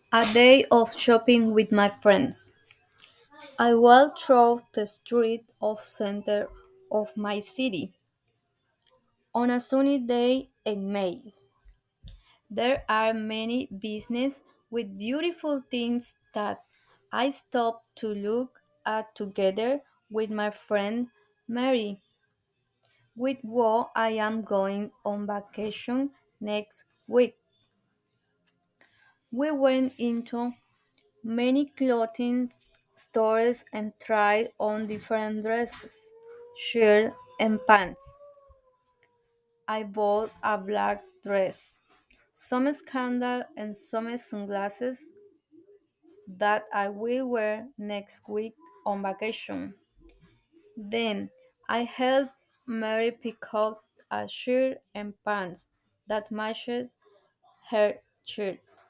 A day of shopping with my friends. I walked through the street of center of my city on a sunny day in May. There are many businesses with beautiful things that I stopped to look at together with my friend Mary, with who I am going on vacation next week. We went into many clothing stores and tried on different dresses, shirts, and pants. I bought a black dress, some scandal, and some sunglasses that I will wear next week on vacation. Then I helped Mary pick out a shirt and pants that matched her shirt.